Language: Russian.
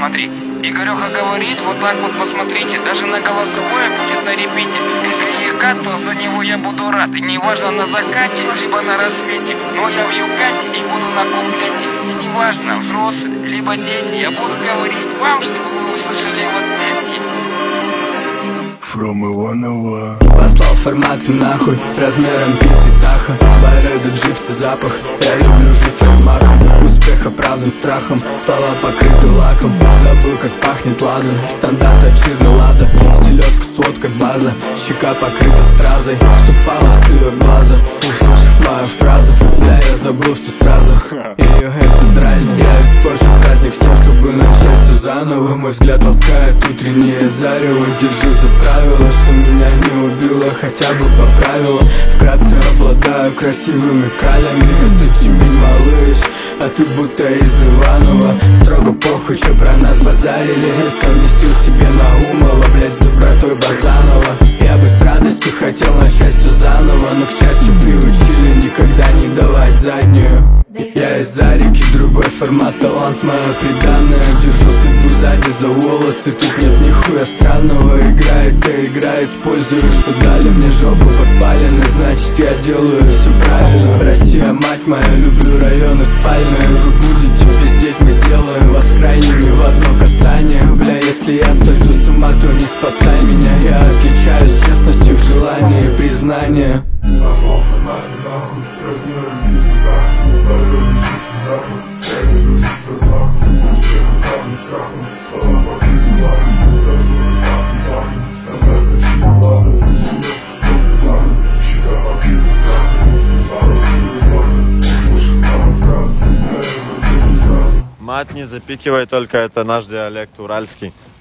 смотри. Игореха говорит, вот так вот посмотрите, даже на голосовое будет на репите. Если ЕКА, то за него я буду рад. И неважно на закате, либо на рассвете. Но я в Юкате и буду на куплете. И неважно, взрослые, либо дети. Я буду говорить вам, чтобы вы услышали вот эти. From Иваново. Послал форматы нахуй, размером пиццы Таха. Байреда, джипсы, запах, я люблю жить с размахом. Успех оправдан страхом, слова покрыты лаком. Забыл, как пахнет ладан, стандарт отчизны Лада. Селедка с водкой база, щека покрыта стразой. Что пало с ее глаза, услышав мою фразу. Бля, я забыл все сразу, ее это дразнит. Я испорчу праздник всем, чтобы начать все заново. Мой взгляд ласкает утреннее зарево. Держу за правило, что меня не убило, хотя бы поправило. Вкратце обладаю красивыми кралями. Это темень, малыш, а ты будто из Иванова. Строго похуй, что про нас базарили. Я совместил себе Наумова, блять, с добротой Базанова. Я бы с радостью хотел начать все заново, но, к счастью, приучили никогда не давать заднюю. Я из-за реки, другой формат, талант мое приданное. Держу судьбу сзади за волосы, тут нет нихуя странного. Играет игра, использую, что дали мне жопу подпалены. Значит, я делаю все правильно. Россия, мать моя, люблю районы спальные. Вы будете пиздеть, мы сделаем вас крайними в одно касание. Бля, если я сойду с ума, то не спасай меня. Я отличаюсь честностью в желании и признании. Послал форматы нахуй, размером пиццы Таха. Байреда, джипсы, запах, я люблю жить с размахом. Успех оправдан страхом, слова покрыты лаком. Забыл, как пахнет, стандарт отчизны Лада. Селедка с водкой база, щека покрыта стразой. Что пало с ее глаза, услышав мою фразу. Я забыл все сразу. Мать не запикивай, только это наш диалект уральский.